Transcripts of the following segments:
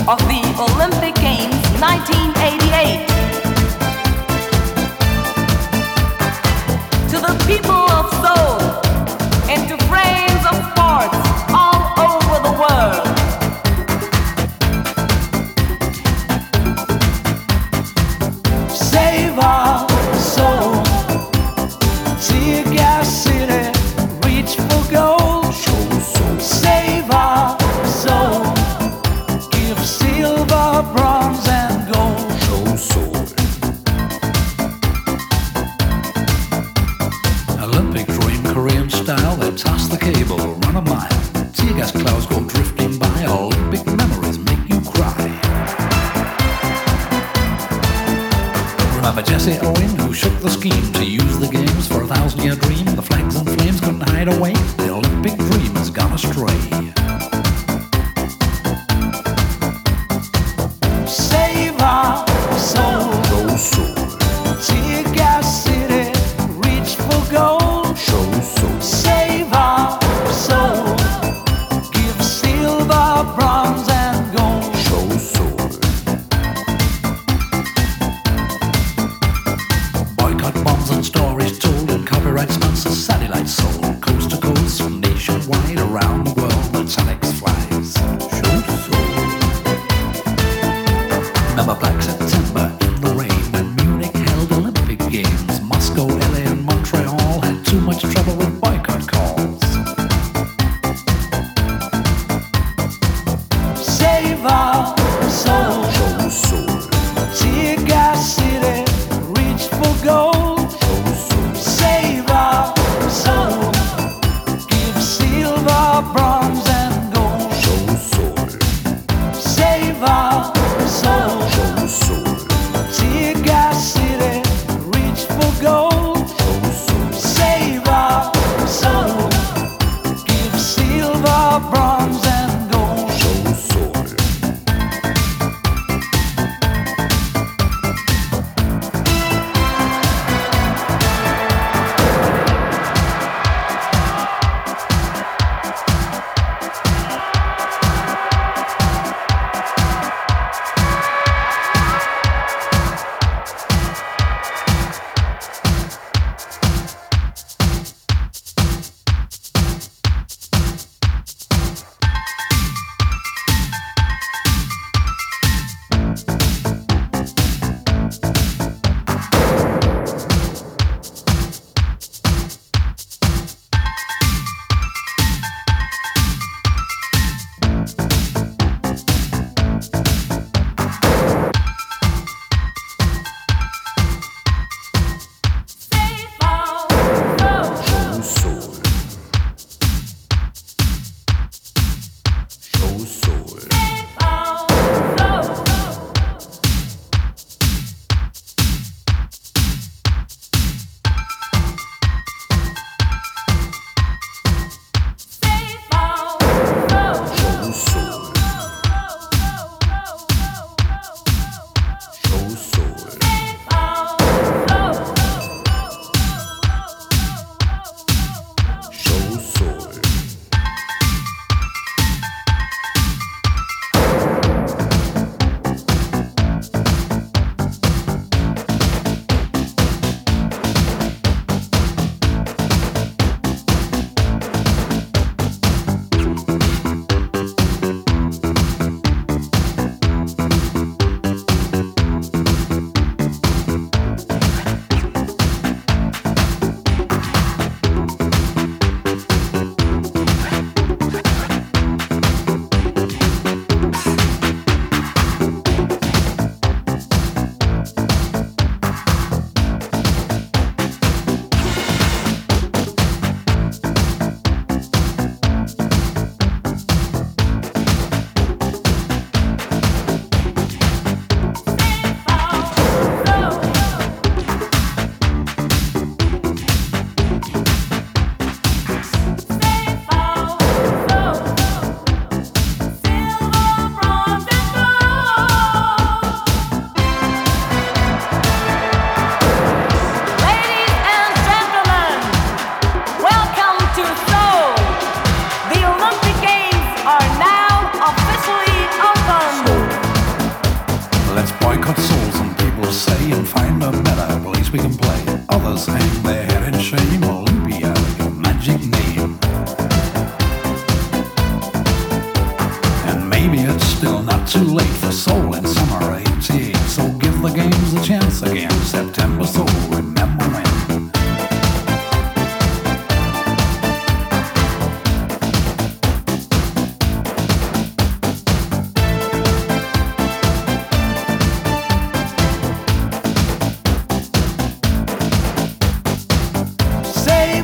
of the Olympic Games 1988. To the people of Seoul and to friends of sports all over the world. Save our soul, Tear City, reach for gold. Save our soul, give silver, bronze and gold. Olympic dream, Korean style, they toss the cable, run a mile. Tear gas clouds go drifting by, Olympic memories make you cry. Remember Jesse Owen, who shook the scheme to use the games for a 1,000-year dream? The flags and flames couldn't hide away, the Olympic dream has gone astray. Save our soul, Tear City, reach for gold. Save our soul, give silver, bronze and gold. Boycott bombs and stories told in copyright sponsors, satellite sold, coast to coast, nationwide, around the world, the telex flies. Remember Black September in the rain when Munich held Olympic Games. Moscow, LA and Montreal had too much trouble with boycott calls. Save our soul, Tear City, reach for gold. Save our soul, give silver, bronze and gold. Save our soul, Tear City, reach for gold. Save our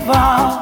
save our